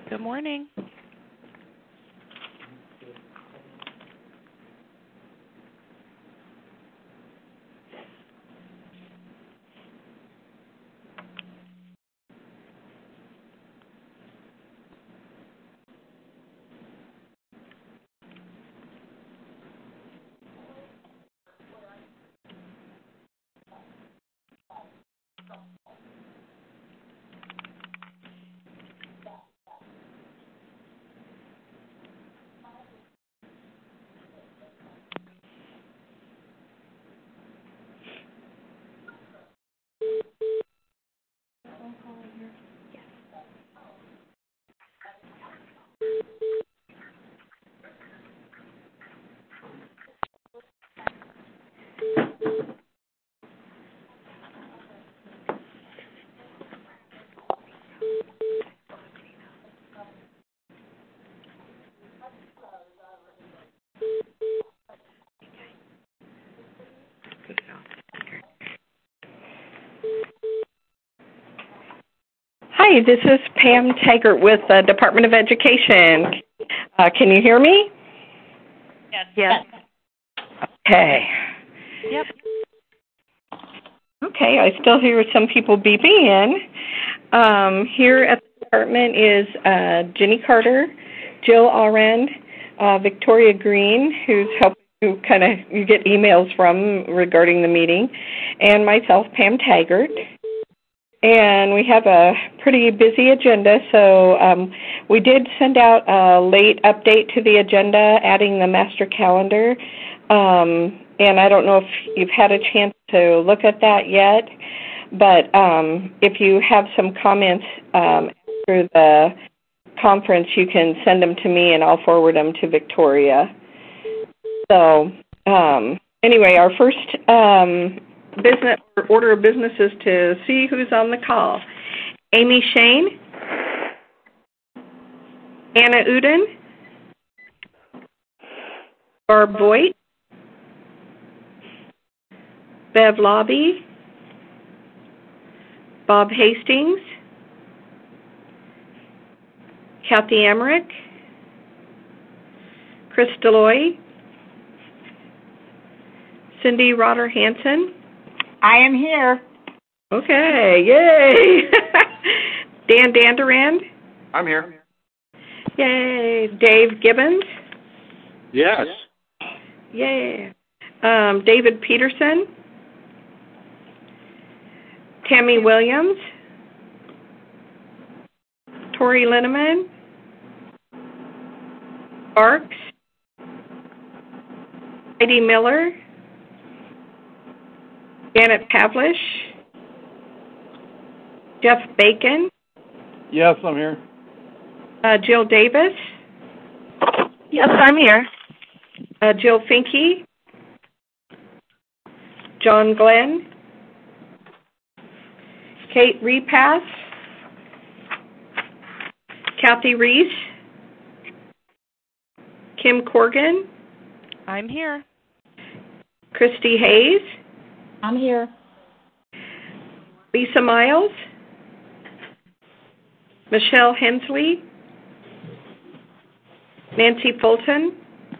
Good morning. Hi, this is Pam Taggart with the Department of Education. Can you hear me? Yes. Okay. Yep. Okay, I still hear some people beeping in. Here at the department is Jenny Carter, Jill Allrand, Victoria Green, who's helping you get emails from regarding the meeting, and myself, Pam Taggart. And we have a pretty busy agenda, so we did send out a late update to the agenda, adding the master calendar. And I don't know if you've had a chance to look at that yet, but if you have some comments after the conference, you can send them to me and I'll forward them to Victoria. So anyway, our first business order of business is to see who's on the call. Amy Shane, Anna Uden, Barb Voigt, Bev Lobby, Bob Hastings, Kathy Emmerich, Chris Deloy, Cindy Rotter Hansen. I am here. Okay, yay! Dan Danderand. I'm here. Yay! Dave Gibbons. Yes. Yay! David Peterson. Tammy Williams. Tori Linneman. Barks. Heidi Miller. Janet Pavlish. Jeff Bacon. Yes, I'm here. Jill Davis. Yes, I'm here. Jill Finke. John Glenn. Kate Repass. Kathy Reese. Kim Corrigan. I'm here. Christy Hayes. I'm here. Lisa Miles. Michelle Hensley. Nancy Fulton.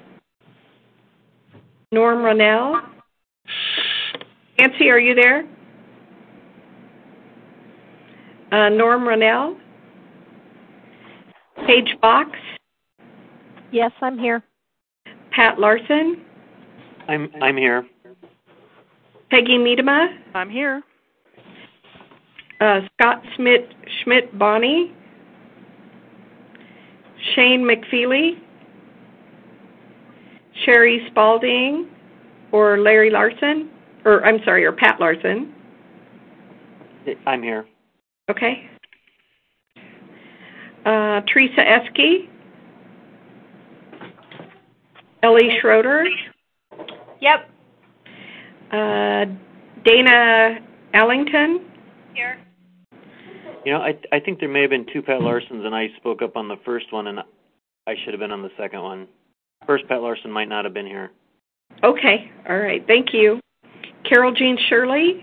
Norm Ronell. Nancy, are you there? Norm Ronell. Paige Fox. Yes, I'm here. Pat Larson. I'm here. Peggy Miedema. I'm here. Scott Schmidt Bonney. Shane McFeely. Sherry Spalding, or Larry Larson, or Pat Larson. I'm here. Okay. Teresa Esky. Ellie Schroeder. Yep. Dana Allington. Here. You know, I think there may have been two Pat Larsons, and I spoke up on the first one, and I should have been on the second one. First Pat Larson might not have been here. Okay. All right. Thank you. Carol Jean Shirley.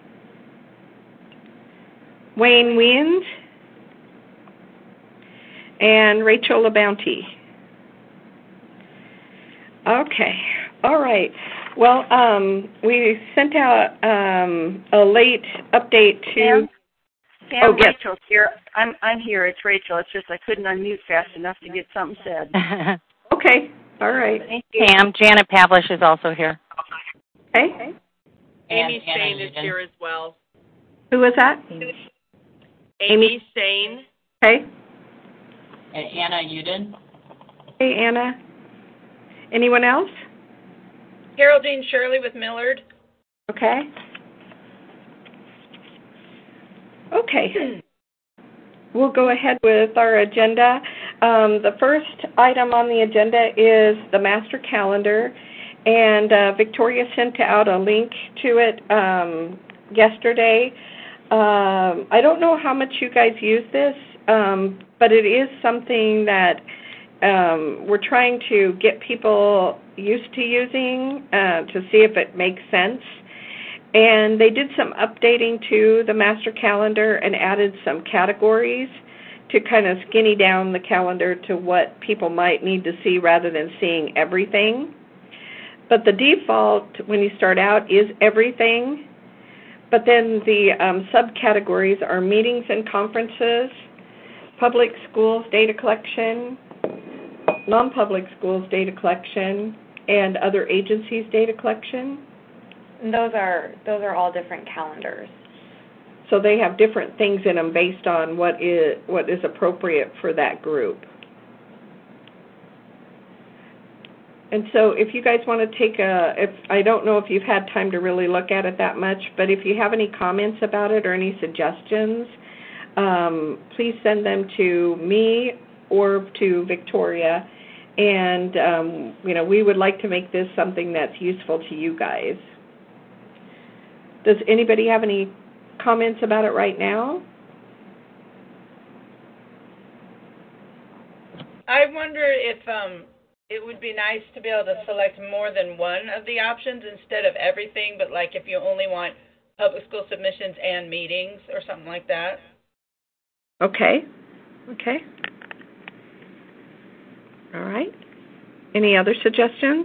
Wayne Wiens. and Rachel LaBounty. Okay. All right. Well, we sent out a late update to... Sam, yes. Rachel's here. I'm here. It's Rachel. It's just I couldn't unmute fast enough to get something said. Okay. All right. Thank you. Sam, Janet Pavlish is also here. Okay. Amy Sane is here as well. Who was that? Amy Sane. Okay. And Anna Uden. Hey, Anna. Anyone else? Geraldine Shirley with Millard. Okay. Okay. We'll go ahead with our agenda. The first item on the agenda is the master calendar, and Victoria sent out a link to it yesterday. I don't know how much you guys use this, but it is something that we're trying to get people used to using to see if it makes sense. And they did some updating to the master calendar and added some categories to kind of skinny down the calendar to what people might need to see rather than seeing everything. But the default when you start out is everything. But then the subcategories are meetings and conferences, public schools data collection, non-public schools data collection, and other agencies data collection. And those are all different calendars. So they have different things in them based on what is appropriate for that group. And so if you guys want to take I don't know if you've had time to really look at it that much, but if you have any comments about it or any suggestions, please send them to me or to Victoria. And, we would like to make this something that's useful to you guys. Does anybody have any comments about it right now? I wonder if it would be nice to be able to select more than one of the options instead of everything, but like if you only want public school submissions and meetings or something like that. Okay. All right. Any other suggestions?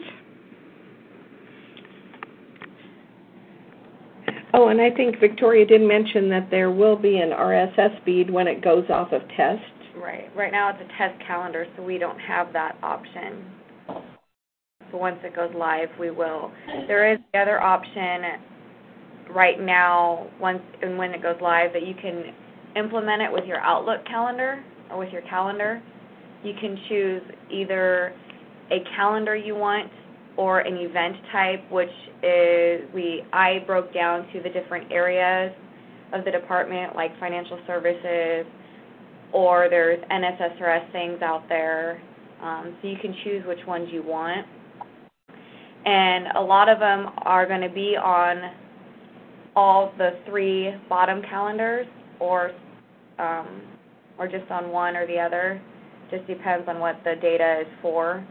Oh, and I think Victoria did mention that there will be an RSS feed when it goes off of test. Right. Right now it's a test calendar, so we don't have that option. So once it goes live, we will. There is the other option right now, when it goes live, that you can implement it with your Outlook calendar or with your calendar. You can choose either a calendar you want or an event type, which is I broke down to the different areas of the department, like financial services, or there's NSSRS things out there. So you can choose which ones you want. And a lot of them are going to be on all the three bottom calendars, or just on one or the other. Just depends on what the data is for.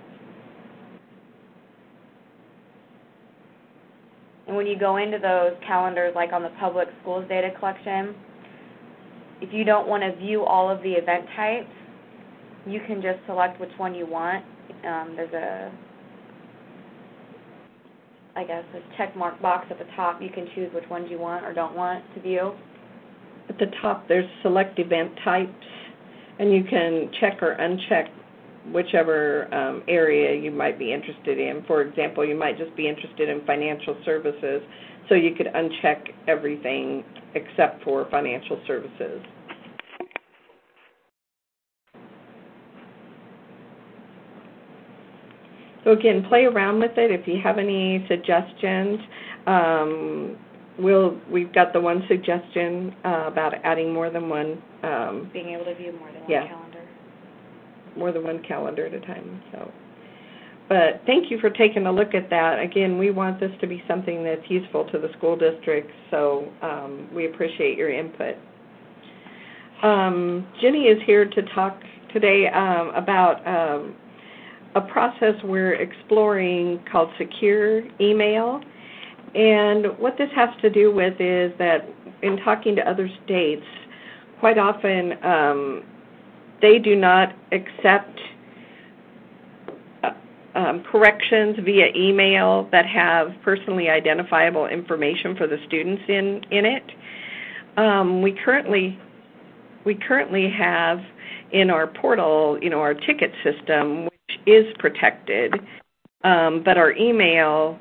And when you go into those calendars, like on the public schools data collection, if you don't want to view all of the event types, you can just select which one you want. There's a check mark box at the top. You can choose which ones you want or don't want to view. At the top, there's select event types, and you can check or uncheck whichever area you might be interested in. For example, you might just be interested in financial services, so you could uncheck everything except for financial services. So again, play around with it. If you have any suggestions, we've got the one suggestion about adding more than one. Being able to view more than one calendar. More than one calendar at a time. But thank you for taking a look at that. Again, we want this to be something that's useful to the school district, so we appreciate your input. Jenny is here to talk today about a process we're exploring called secure email. And what this has to do with is that in talking to other states, quite often they do not accept corrections via email that have personally identifiable information for the students in it. We currently have in our portal, our ticket system, which is protected, but our email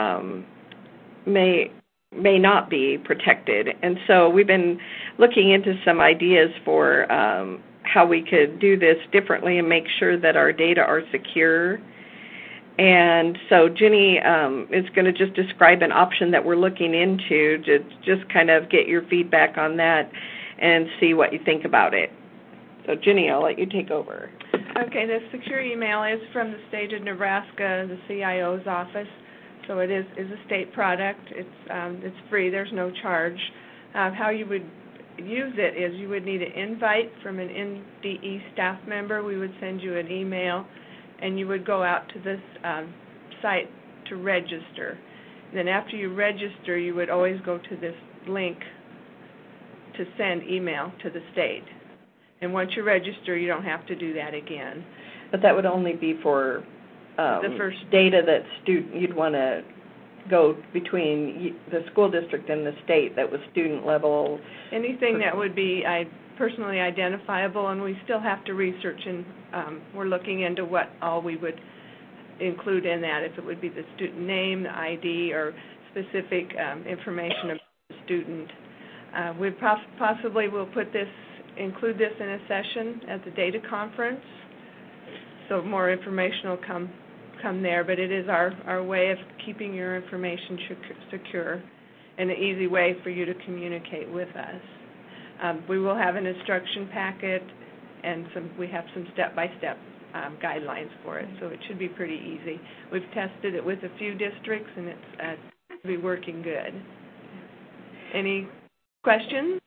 may not be protected. And so we've been looking into some ideas for how we could do this differently and make sure that our data are secure. And so Jenny is going to just describe an option that we're looking into to just kind of get your feedback on that and see what you think about it. So Jenny, I'll let you take over. Okay, the secure email is from the state of Nebraska, the CIO's office. So it is a state product. It's free. There's no charge. How you would use it is you would need an invite from an NDE staff member. We would send you an email, and you would go out to this site to register. Then after you register, you would always go to this link to send email to the state. And once you register, you don't have to do that again. But that would only be for the first data that you'd want to go between the school district and the state that was student level. Anything that would be personally identifiable, and we still have to research, and we're looking into what all we would include in that, if it would be the student name, the ID, or specific information about the student. We possibly will include this in a session at the data conference, so more information will come there, but it is our way of keeping your information secure and an easy way for you to communicate with us. We will have an instruction packet, and we have some step-by-step guidelines for it, so it should be pretty easy. We've tested it with a few districts, and it's be working good. Any questions?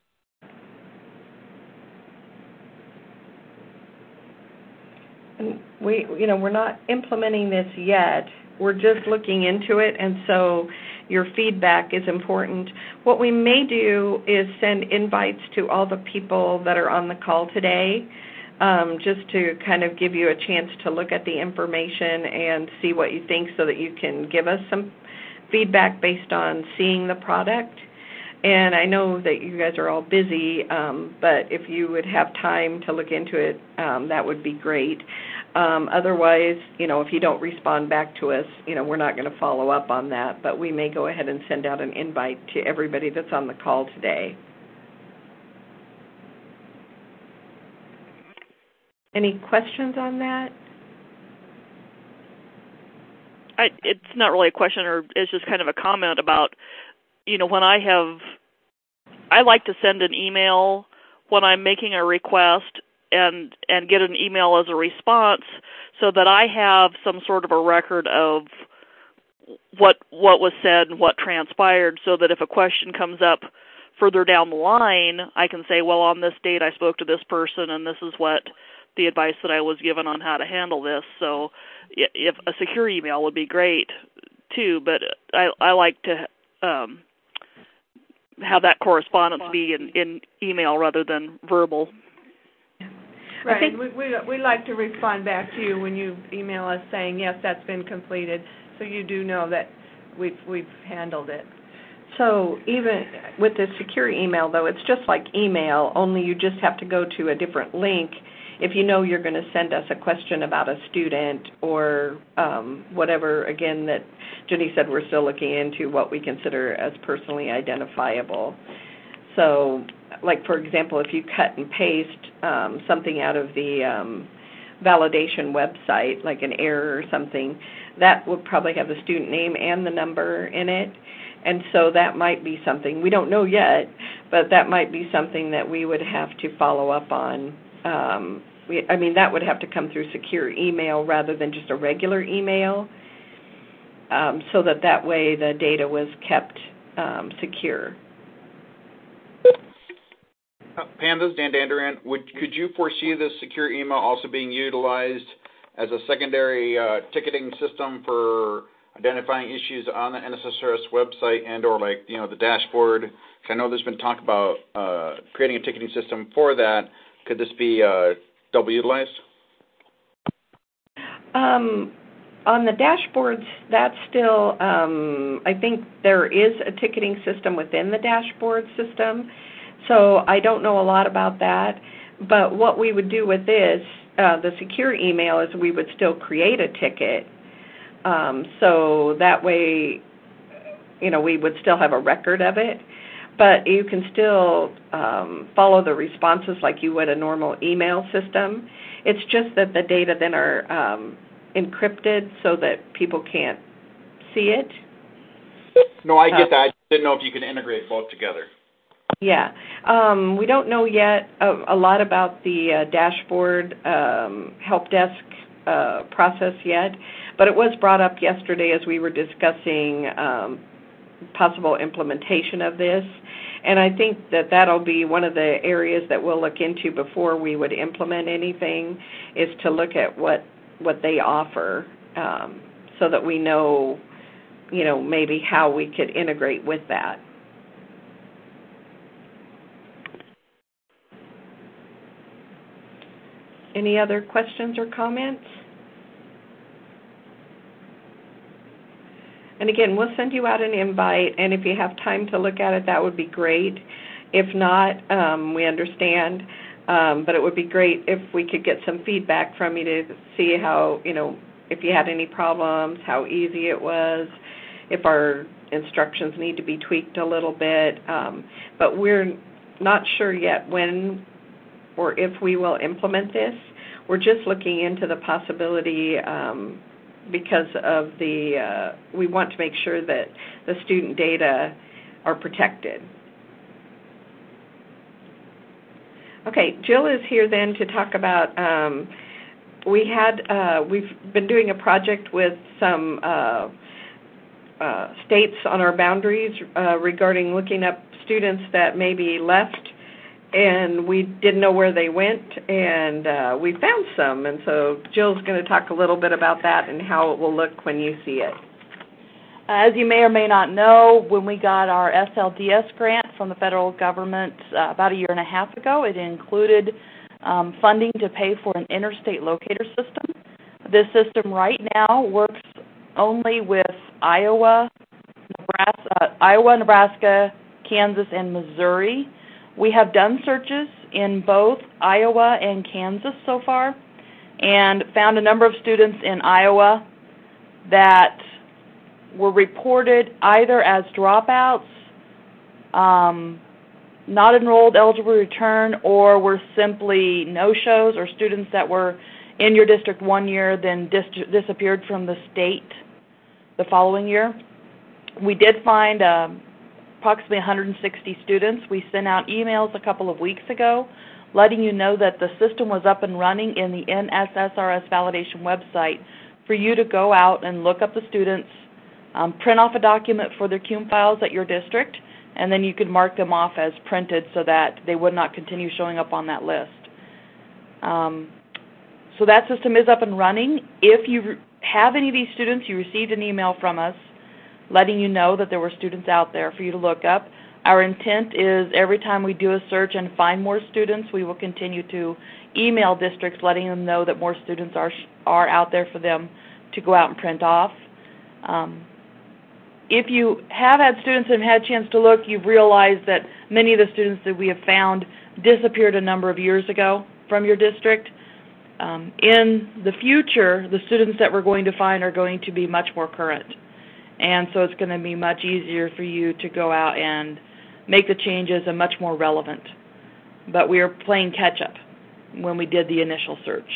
And we're not implementing this yet. We're just looking into it, and so your feedback is important. What we may do is send invites to all the people that are on the call today, just to kind of give you a chance to look at the information and see what you think so that you can give us some feedback based on seeing the product. And I know that you guys are all busy, but if you would have time to look into it, that would be great. Otherwise, if you don't respond back to us, we're not going to follow up on that, but we may go ahead and send out an invite to everybody that's on the call today. Any questions on that? It's not really a question, or it's just kind of a comment about, when I like to send an email when I'm making a request and get an email as a response so that I have some sort of a record of what was said and what transpired, so that if a question comes up further down the line, I can say, well, on this date I spoke to this person and this is what the advice that I was given on how to handle this. So if a secure email would be great too, but I like to have that correspondence be in email rather than verbal. Right. I think we like to respond back to you when you email us saying, yes, that's been completed, so you do know that we've handled it. So even with the secure email, though, it's just like email, only you just have to go to a different link if you know you're going to send us a question about a student or whatever, again, that Jenny said we're still looking into what we consider as personally identifiable. So, like, for example, if you cut and paste something out of the validation website, like an error or something, that would probably have the student name and the number in it. And so that might be something, we don't know yet, but that might be something that we would have to follow up on. That would have to come through secure email rather than just a regular email, so that way the data was kept secure. Pam, this is Dan Danderian. Could you foresee this secure email also being utilized as a secondary ticketing system for identifying issues on the NSSRS website and or the dashboard? I know there's been talk about creating a ticketing system for that. Could this be double utilized? On the dashboards, that's still, I think there is a ticketing system within the dashboard system, so I don't know a lot about that. But what we would do with this, the secure email, is we would still create a ticket, so that way, we would still have a record of it. But you can still follow the responses like you would a normal email system. It's just that the data then are encrypted so that people can't see it. No, I get that. I just didn't know if you can integrate both together. Yeah. We don't know yet a lot about the dashboard help desk process yet, but it was brought up yesterday as we were discussing possible implementation of this. And I think that that'll be one of the areas that we'll look into before we would implement anything, is to look at what they offer, so that we know, maybe how we could integrate with that. Any other questions or comments? And again, we'll send you out an invite, and if you have time to look at it, that would be great. If not, we understand, but it would be great if we could get some feedback from you to see how, if you had any problems, how easy it was, if our instructions need to be tweaked a little bit. But we're not sure yet when or if we will implement this. We're just looking into the possibility because of we want to make sure that the student data are protected. Okay, Jill is here then to talk about, we've been doing a project with some states on our boundaries regarding looking up students that maybe left and we didn't know where they went, and we found some. And so Jill's going to talk a little bit about that and how it will look when you see it. As you may or may not know, when we got our SLDS grant from the federal government about a year and a half ago, it included funding to pay for an interstate locator system. This system right now works only with Iowa, Nebraska, Kansas, and Missouri. We have done searches in both Iowa and Kansas so far and found a number of students in Iowa that were reported either as dropouts, not enrolled, eligible to return, or were simply no-shows, or students that were in your district one year then disappeared from the state the following year. We did find approximately 160 students. We sent out emails a couple of weeks ago letting you know that the system was up and running in the NSSRS validation website for you to go out and look up the students, print off a document for their CUME files at your district, and then you could mark them off as printed so that they would not continue showing up on that list. So that system is up and running. If you have any of these students, you received an email from us letting you know that there were students out there for you to look up. Our intent is every time we do a search and find more students, we will continue to email districts letting them know that more students are out there for them to go out and print off. If you have had students and had a chance to look, you've realized that many of the students that we have found disappeared a number of years ago from your district. In the future, the students that we're going to find are going to be much more current. And so it's going to be much easier for you to go out and make the changes and much more relevant. But we are playing catch-up when we did the initial search.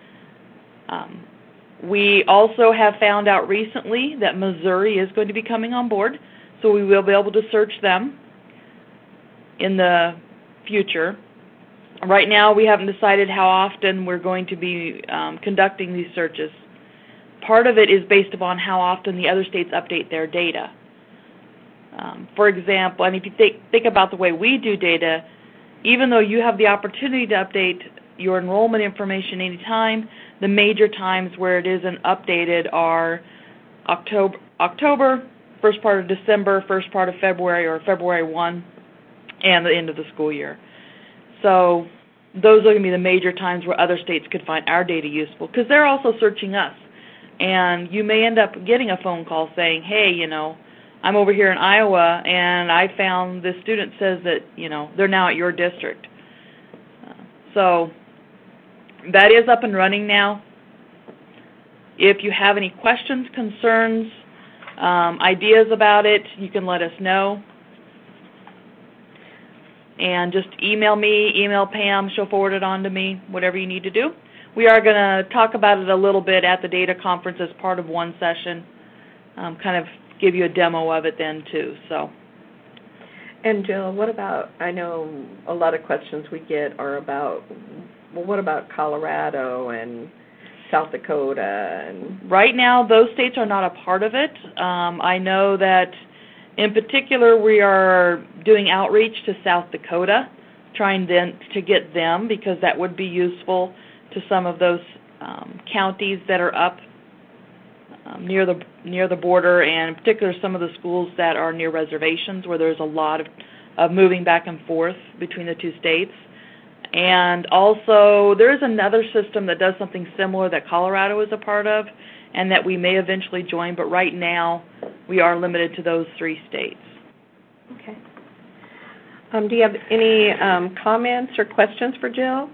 We also have found out recently that Missouri is going to be coming on board, so we will be able to search them in the future. Right now, we haven't decided how often we're going to be conducting these searches. Part of it is based upon how often the other states update their data. For example, and if you think about the way we do data, even though you have the opportunity to update your enrollment information anytime, the major times where it isn't updated are October, first part of December, first part of February, or February 1, and the end of the school year. So those are going to be the major times where other states could find our data useful, because they're also searching us. And you may end up getting a phone call saying, hey, you know, I'm over here in Iowa, and I found this student says that, you know, they're now at your district. So that is up and running now. If you have any questions, concerns, ideas about it, you can let us know. And just email me, email Pam, she'll forward it on to me, whatever you need to do. We are going to talk about it a little bit at the data conference as part of one session, kind of give you a demo of it then too. So. And Jill, what about, I know a lot of questions we get are about, well, what about Colorado and South Dakota? And right now, those states are not a part of it. I know that in particular we are doing outreach to South Dakota, trying then to get them, because that would be useful to some of those counties that are up near the border, and in particular some of the schools that are near reservations where there's a lot of moving back and forth between the two states. And also there is another system that does something similar that Colorado is a part of and that we may eventually join, but right now we are limited to those 3 states. Okay. Do you have any comments or questions for Jill?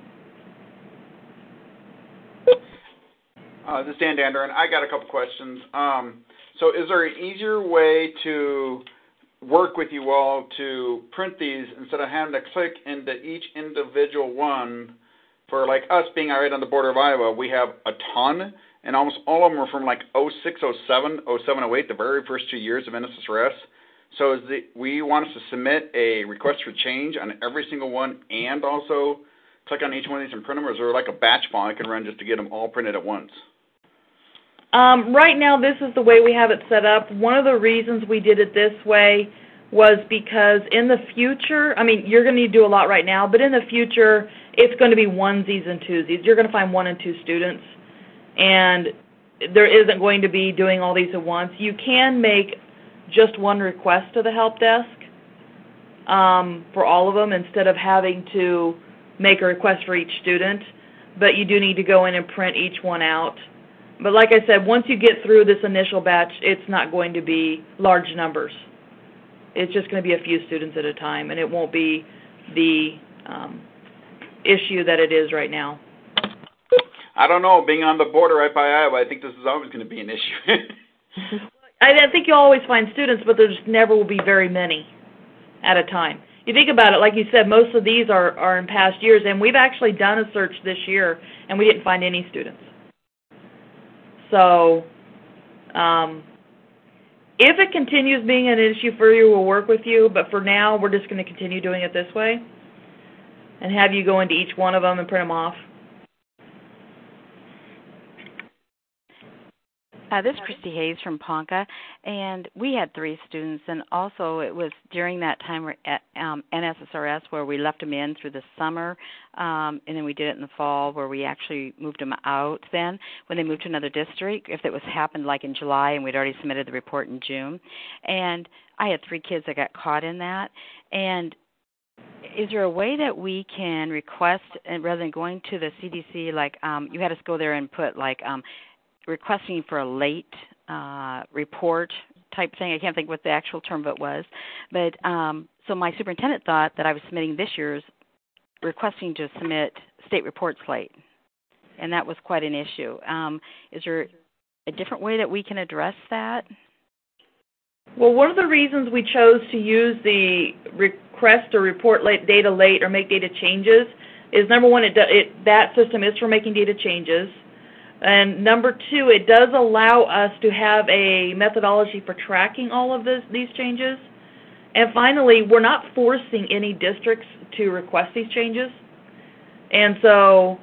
This is Dan Danderen. I got a couple questions. So is there an easier way to work with you all to print these instead of having to click into each individual one? For like us being right on the border of Iowa, we have a ton, and almost all of them are from like 06, 07, 07, 08, the very first 2 years of NSSRS. So we want us to submit a request for change on every single one and also click on each one of these and print them, or is there like a batch file I can run just to get them all printed at once? Right now, this is the way we have it set up. One of the reasons we did it this way was because in the future, I mean, you're going to need to do a lot right now, but in the future, it's going to be onesies and twosies. You're going to find 1 and 2 students, and there isn't going to be doing all these at once. You can make just one request to the help desk for all of them instead of having to make a request for each student, but you do need to go in and print each one out. But like I said, once you get through this initial batch, it's not going to be large numbers. It's just going to be a few students at a time, and it won't be the issue that it is right now. I don't know. Being on the border right by Iowa, I think this is always going to be an issue. I think you'll always find students, but there just never will be very many at a time. You think about it, like you said, most of these are in past years, and we've actually done a search this year, and we didn't find any students. So if it continues being an issue for you, we'll work with you, but for now, we're just going to continue doing it this way and have you go into each one of them and print them off. This is Christy Hayes from Ponca, and we had 3 students, and also it was during that time at NSSRS where we left them in through the summer, and then we did it in the fall where we actually moved them out then when they moved to another district, if it was happened like in July and we'd already submitted the report in June. And I had 3 kids that got caught in that. And is there a way that we can request, and rather than going to the CDC, like you had us go there and put like requesting for a late report type thing. I can't think what the actual term of it was. But so my superintendent thought that I was submitting this year's, requesting to submit state reports late. And that was quite an issue. Is there a different way that we can address that? Well, one of the reasons we chose to use the request or report late, data late or make data changes is, number one, that system is for making data changes. And number 2, it does allow us to have a methodology for tracking all of these changes. And finally, we're not forcing any districts to request these changes. And so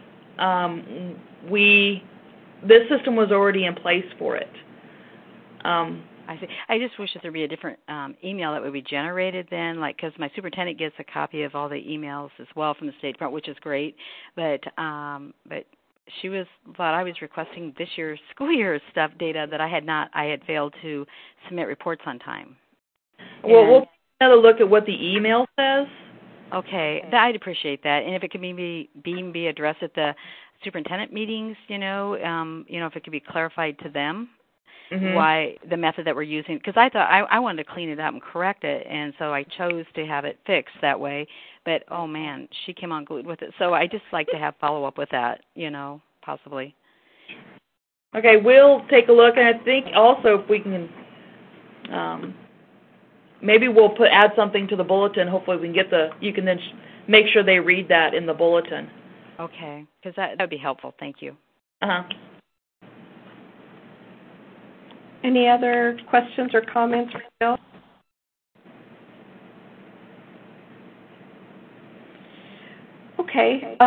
this system was already in place for it. I see. I just wish that there would be a different email that would be generated then, like, because my superintendent gets a copy of all the emails as well from the State Department, which is great. But she thought I was requesting this year's school year's stuff data that I had failed to submit reports on time. Well, we'll take another look at what the email says, Okay, I'd appreciate that. And if it could be addressed at the superintendent meetings, if it could be clarified to them why the method that we're using, because I thought I wanted to clean it up and correct it, and so I chose to have it fixed that way. But, oh, man, she came unglued with it. So I just like to have follow-up with that, possibly. Okay, we'll take a look, and I think also if we can, maybe we'll add something to the bulletin. Hopefully we can you can then make sure they read that in the bulletin. Okay, because that would be helpful. Thank you. Any other questions or comments for Bill? Okay.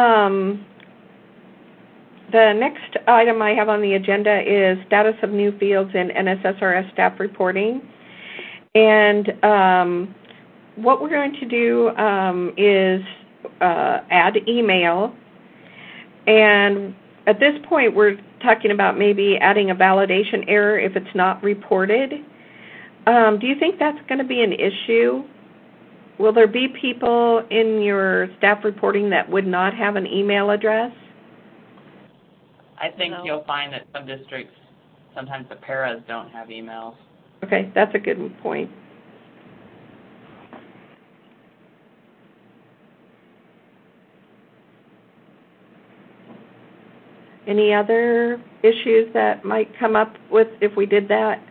The next item I have on the agenda is status of new fields in NSSRS staff reporting. And what we're going to do is add email. And at this point, we're talking about maybe adding a validation error if it's not reported. Do you think that's going to be an issue? Will there be people in your staff reporting that would not have an email address? I think you'll find that some districts, sometimes the paras don't have emails. Okay, that's a good point. Any other issues that might come up with if we did that?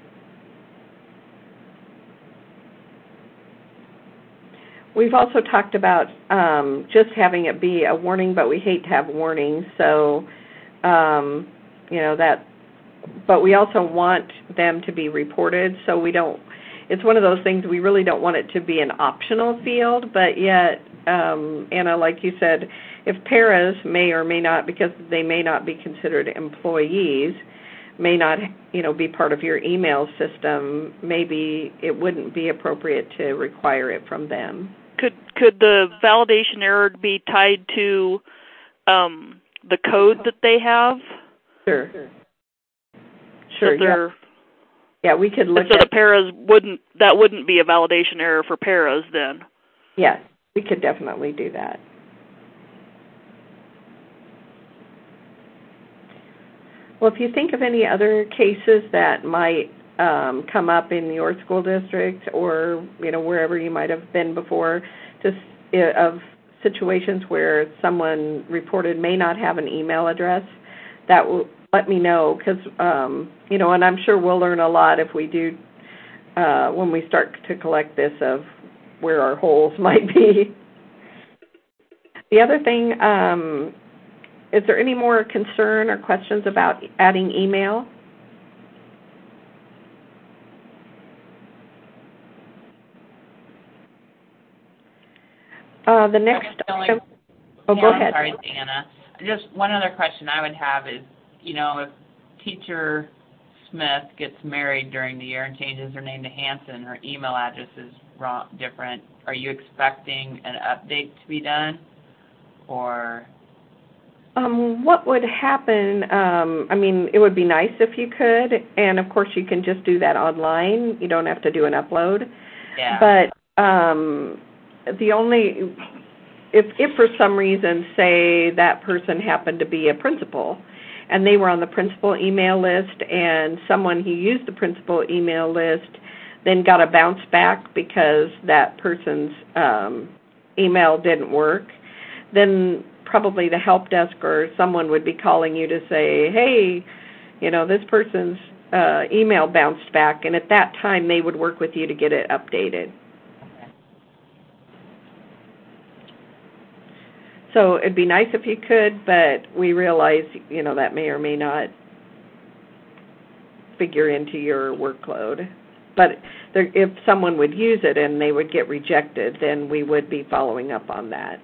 We've also talked about just having it be a warning, but we hate to have warnings, so but we also want them to be reported, so it's one of those things we really don't want it to be an optional field, but yet, Anna, like you said, if paras may or may not, because they may not be considered employees, may not, be part of your email system, maybe it wouldn't be appropriate to require it from them. Could the validation error be tied to the code that they have? Sure. Yeah, we could look at... So the paras wouldn't be a validation error for paras then? Yes, we could definitely do that. Well, if you think of any other cases that might come up in your school district or, wherever you might have been before, of situations where someone reported may not have an email address, that will let me know because, and I'm sure we'll learn a lot if we do, when we start to collect this of where our holes might be. The other thing, is there any more concern or questions about adding email? The next item. Go ahead. Sorry, Anna. Just one other question I would have is, if Teacher Smith gets married during the year and changes her name to Hanson, her email address is different. Are you expecting an update to be done, or? What would happen, it would be nice if you could, and of course you can just do that online. You don't have to do an upload. Yeah. But if for some reason, say that person happened to be a principal, and they were on the principal email list, and someone who used the principal email list then got a bounce back because that person's email didn't work, then probably the help desk or someone would be calling you to say, hey, this person's email bounced back, and at that time they would work with you to get it updated. So it'd be nice if you could, but we realize, that may or may not figure into your workload. But if someone would use it and they would get rejected, then we would be following up on that.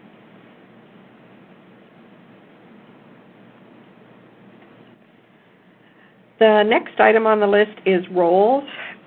The next item on the list is roles.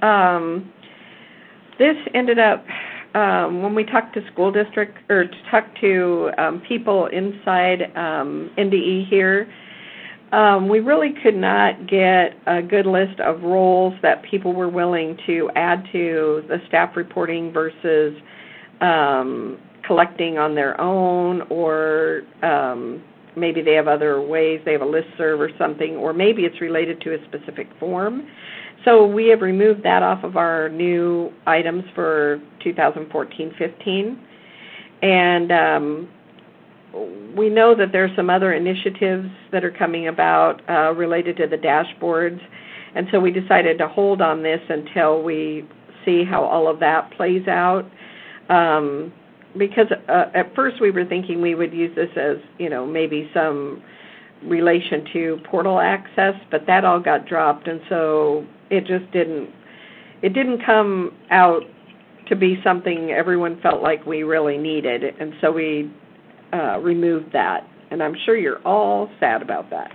This ended up, when we talked to school district, or talked to people inside NDE here, we really could not get a good list of roles that people were willing to add to the staff reporting versus, collecting on their own, or maybe they have other ways, they have a listserv or something, or maybe it's related to a specific form. So we have removed that off of our new items for 2014-15. And we know that there are some other initiatives that are coming about related to the dashboards. And so we decided to hold on this until we see how all of that plays out. Because at first we were thinking we would use this as, maybe some relation to portal access, but that all got dropped, and so it just didn't come out to be something everyone felt like we really needed, and so we removed that. And I'm sure you're all sad about that.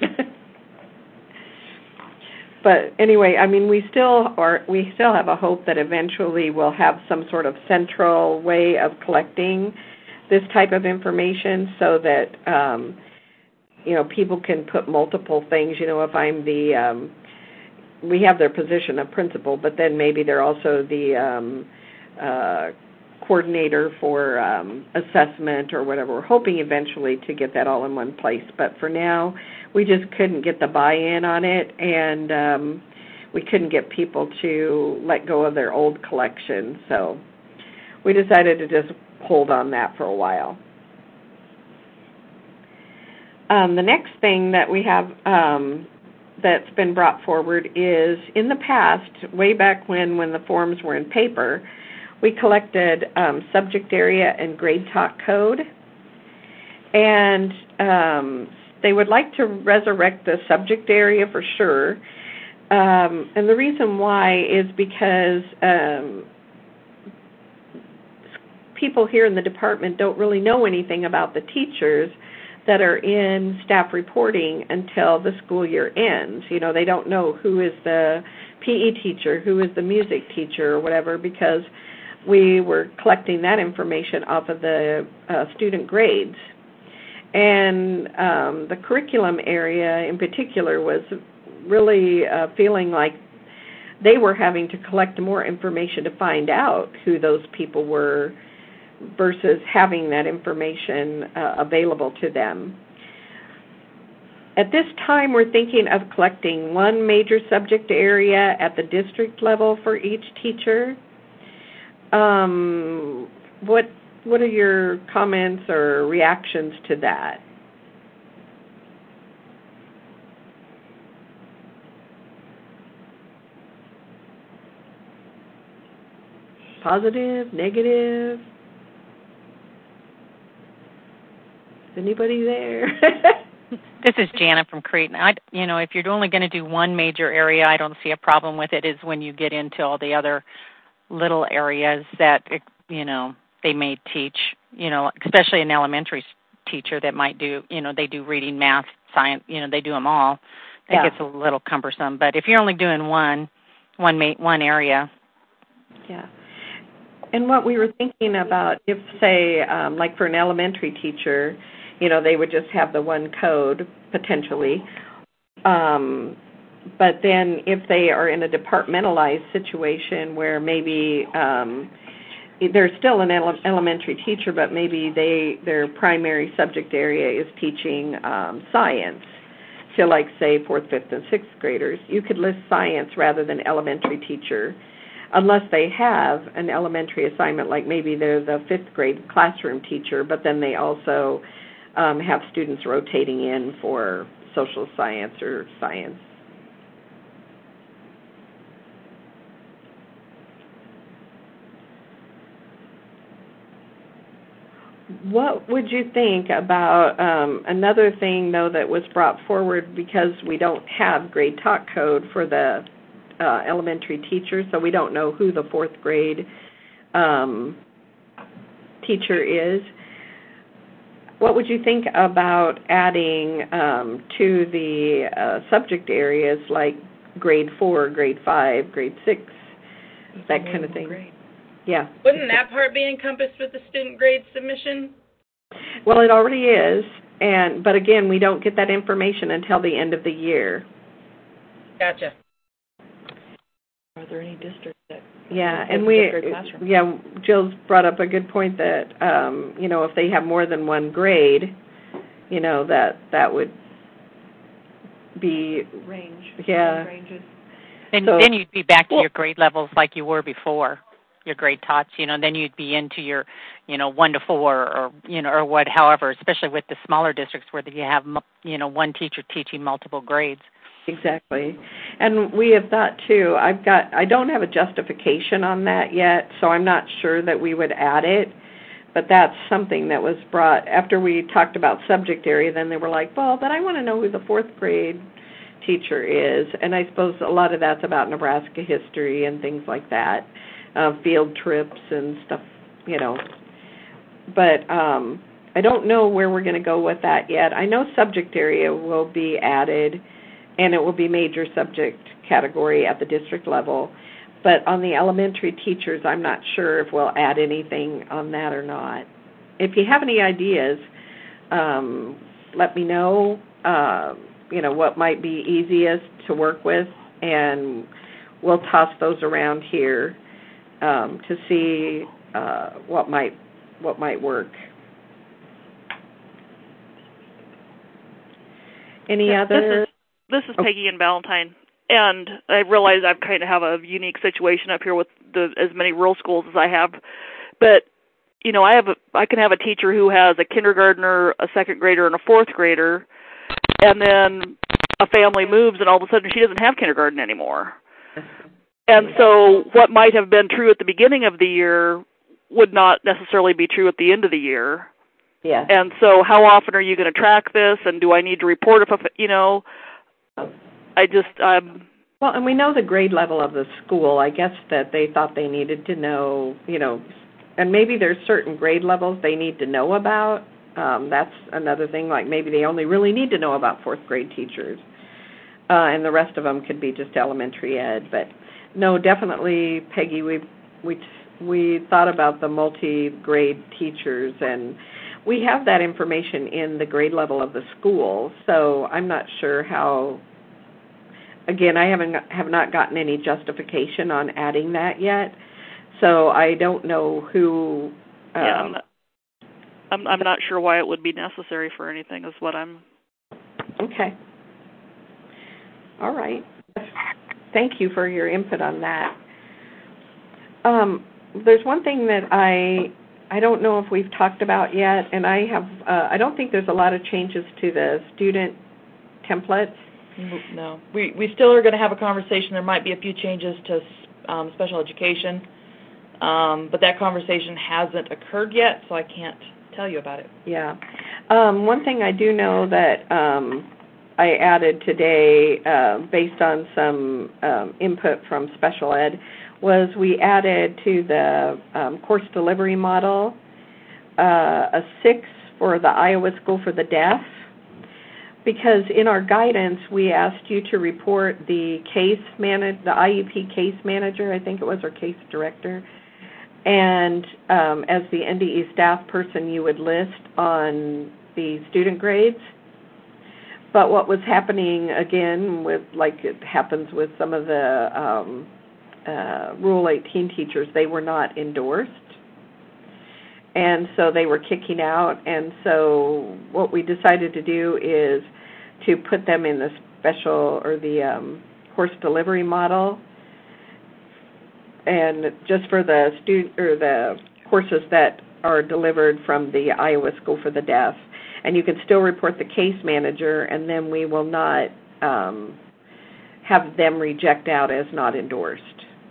But anyway, I mean, we still have a hope that eventually we'll have some sort of central way of collecting this type of information, so that people can put multiple things. If I'm we have their position of principal, but then maybe they're also the coordinator for assessment or whatever. We're hoping eventually to get that all in one place, but for now, we just couldn't get the buy-in on it, and we couldn't get people to let go of their old collection, so we decided to just hold on that for a while. The next thing that we have that's been brought forward is, in the past, way back when the forms were in paper, we collected subject area and grade talk code, and they would like to resurrect the subject area for sure. And the reason why is because people here in the department don't really know anything about the teachers that are in staff reporting until the school year ends. They don't know who is the PE teacher, who is the music teacher, or whatever, because we were collecting that information off of the student grades. And the curriculum area in particular was really feeling like they were having to collect more information to find out who those people were versus having that information available to them. At this time, we're thinking of collecting one major subject area at the district level for each teacher. What are your comments or reactions to that? Positive, negative? Is anybody there? This is Janet from Creighton. If you're only going to do one major area, I don't see a problem with it. Is when you get into all the other little areas that they may teach, especially an elementary teacher that might do, they do reading, math, science, they do them all. It gets a little cumbersome. But if you're only doing one area. Yeah. And what we were thinking about, if, say, like for an elementary teacher, they would just have the one code, potentially. But then if they are in a departmentalized situation where maybe they're still an elementary teacher, but maybe their primary subject area is teaching science to, like, say, 4th, 5th, and 6th graders, you could list science rather than elementary teacher, unless they have an elementary assignment, like maybe they're the 5th grade classroom teacher, but then they also have students rotating in for social science or science. What would you think about another thing, though, that was brought forward, because we don't have grade talk code for the elementary teacher, so we don't know who the 4th grade teacher is. What would you think about adding to the subject areas like grade 4, grade 5, grade 6, that kind of thing? Grade. Yeah. Wouldn't that part be encompassed with the student grade submission? Well, it already is, but again, we don't get that information until the end of the year. Gotcha. Are there any districts that? Yeah, and Jill's brought up a good point that, if they have more than one grade, that would be range. Yeah. Ranges. Then you'd be back to your grade levels like you were before, your grade tots. Then you'd be into your, 1 to 4 or however. Especially with the smaller districts where you have, one teacher teaching multiple grades. Exactly. And we have thought too, I don't have a justification on that yet, so I'm not sure that we would add it, but that's something that was brought after we talked about subject area. Then they were like, well, but I want to know who the 4th grade teacher is, and I suppose a lot of that's about Nebraska history and things like that, field trips and stuff, But I don't know where we're going to go with that yet. I know subject area will be added, and it will be major subject category at the district level. But on the elementary teachers, I'm not sure if we'll add anything on that or not. If you have any ideas, let me know, what might be easiest to work with, and we'll toss those around here to see what might work. Any other? This is Peggy and Valentine, and I realize I kind of have a unique situation up here with as many rural schools as I have, but I can have a teacher who has a kindergartner, a 2nd grader, and a 4th grader, and then a family moves, and all of a sudden she doesn't have kindergarten anymore. And so what might have been true at the beginning of the year would not necessarily be true at the end of the year. Yeah. And so how often are you going to track this, and do I need to report if Well, and we know the grade level of the school. I guess that they thought they needed to know, and maybe there's certain grade levels they need to know about. That's another thing, like maybe they only really need to know about 4th grade teachers, and the rest of them could be just elementary ed. But no, definitely, Peggy, we thought about the multi-grade teachers, and we have that information in the grade level of the school, so I'm not sure how. Again, I have not gotten any justification on adding that yet, so I don't know who. I'm not sure why it would be necessary for anything. Is what I'm. Okay. All right. Thank you for your input on that. There's one thing that I don't know if we've talked about yet, and I don't think there's a lot of changes to the student templates. No. We still are going to have a conversation. There might be a few changes to special education, but that conversation hasn't occurred yet, so I can't tell you about it. Yeah. One thing I do know that I added today based on some input from special ed was we added to the course delivery model a 6 for the Iowa School for the Deaf, because in our guidance we asked you to report the IEP case manager, I think it was, or case director, and as the NDE staff person you would list on the student grades. But what was happening, again, with like it happens with some of the Rule 18 teachers, they were not endorsed. And so they were kicking out. And so what we decided to do is to put them in the special or the course delivery model, and just for the student or the courses that are delivered from the Iowa School for the Deaf. And you can still report the case manager, and then we will not have them reject out as not endorsed.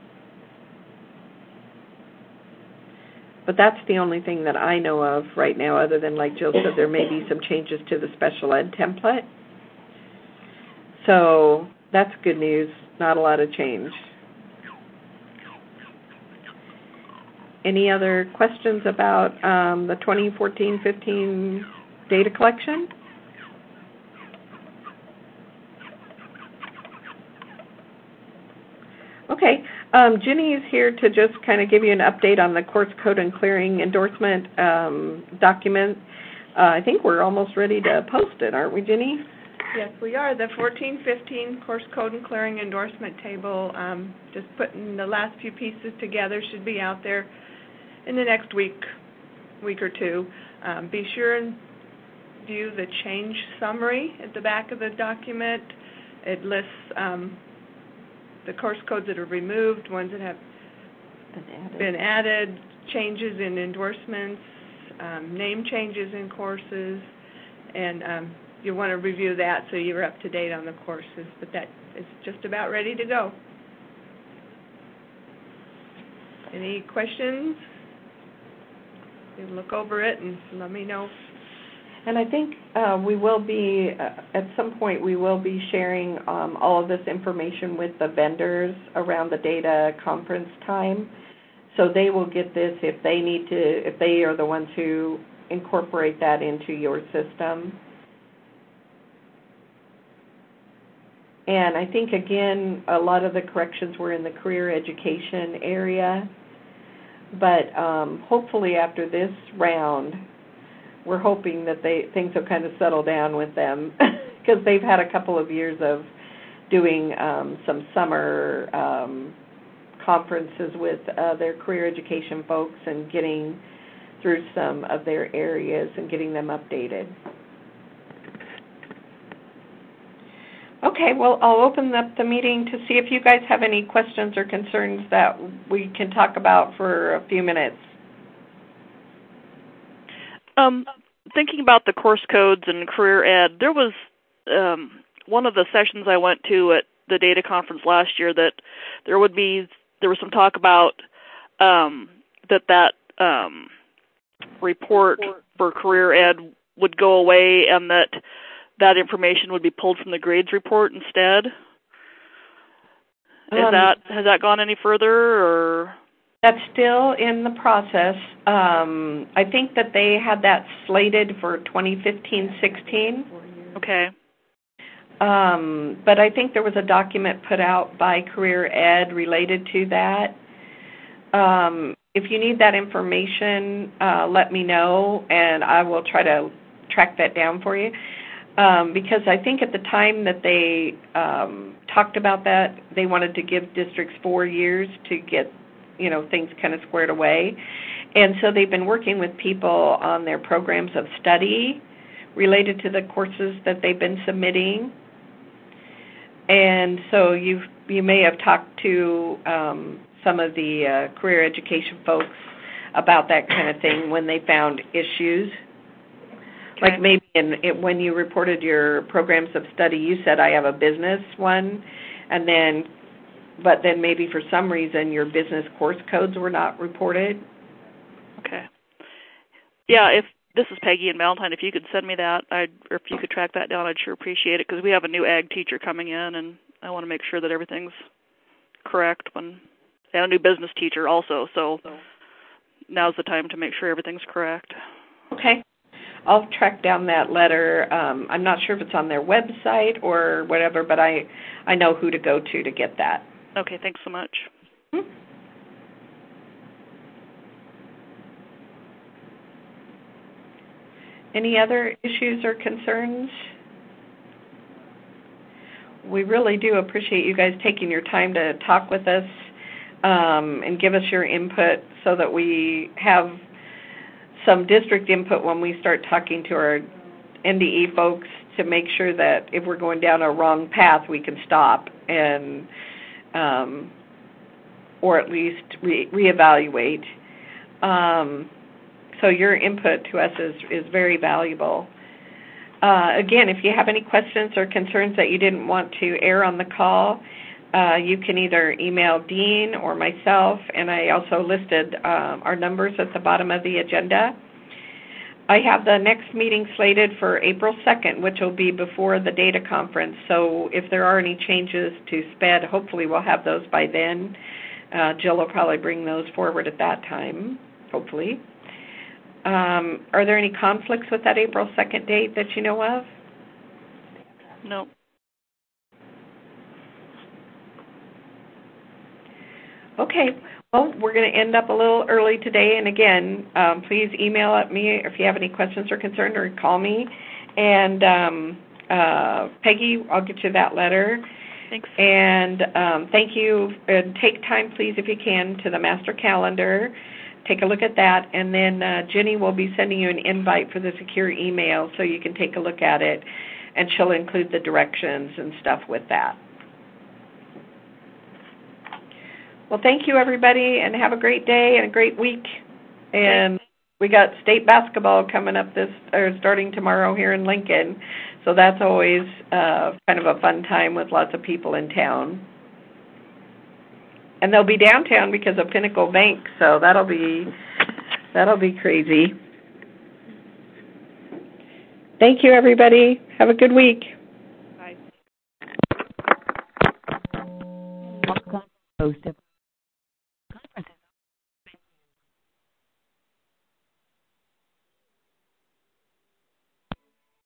But that's the only thing that I know of right now, other than, like Jill said, there may be some changes to the special ed template. So that's good news, not a lot of change. Any other questions about the 2014-15 data collection? Okay. Ginny is here to just kind of give you an update on the course code and clearing endorsement document. I think we're almost ready to post it, aren't we, Ginny? Yes, we are. The 14-15 course code and clearing endorsement table, just putting the last few pieces together, should be out there in the next week or two. Be sure and view the change summary at the back of the document. It lists the course codes that are removed, ones that have been added, changes in endorsements, name changes in courses, and you want to review that so you're up to date on the courses. But that is just about ready to go. Any questions? You look over it and let me know. And I think we will be, at some point, we will be sharing all of this information with the vendors around the data conference time. So they will get this if they need to, if they are the ones who incorporate that into your system. And I think, again, a lot of the corrections were in the career education area. But hopefully after this round, we're hoping that things will kind of settle down with them because they've had a couple of years of doing some summer conferences with their career education folks and getting through some of their areas and getting them updated. Okay, well, I'll open up the meeting to see if you guys have any questions or concerns that we can talk about for a few minutes. Thinking about the course codes and career ed, there was one of the sessions I went to at the data conference last year that there was some talk about that report for career ed would go away and that information would be pulled from the grades report instead. Has that gone any further, or? That's still in the process. I think that they had that slated for 2015-16. Okay. But I think there was a document put out by Career Ed related to that. If you need that information, let me know, and I will try to track that down for you. Because I think at the time that they talked about that, they wanted to give districts 4 years to get, things kind of squared away. And so they've been working with people on their programs of study related to the courses that they've been submitting. And so you may have talked to some of the career education folks about that kind of thing when they found issues. Okay. Like maybe when you reported your programs of study, you said I have a business one, but then maybe for some reason your business course codes were not reported. Okay. Yeah, if this is Peggy in Valentine, if you could send me that, or if you could track that down, I'd sure appreciate it, because we have a new ag teacher coming in, and I want to make sure that everything's correct. And a new business teacher also, so now's the time to make sure everything's correct. Okay. I'll track down that letter. I'm not sure if it's on their website or whatever, but I know who to go to get that. Okay, thanks so much. Mm-hmm. Any other issues or concerns? We really do appreciate you guys taking your time to talk with us and give us your input so that we have some district input when we start talking to our NDE folks to make sure that if we're going down a wrong path, we can stop and or at least reevaluate. So your input to us is very valuable. Again, if you have any questions or concerns that you didn't want to air on the call, you can either email Dean or myself, and I also listed our numbers at the bottom of the agenda. I have the next meeting slated for April 2nd, which will be before the data conference. So if there are any changes to SPED, hopefully we'll have those by then. Jill will probably bring those forward at that time, hopefully. Are there any conflicts with that April 2nd date that you know of? No. Okay. Well, we're going to end up a little early today. And again, please email at me if you have any questions or concerns, or call me. And Peggy, I'll get you that letter. Thanks. And thank you. And take time, please, if you can, to the master calendar take a look at that, and then Jenny will be sending you an invite for the secure email so you can take a look at it, and she'll include the directions and stuff with that. Well, thank you, everybody, and have a great day and a great week. And we got state basketball coming up starting tomorrow here in Lincoln, so that's always kind of a fun time with lots of people in town. And they'll be downtown because of Pinnacle Bank, so that'll be crazy. Thank you, everybody. Have a good week. Bye. Host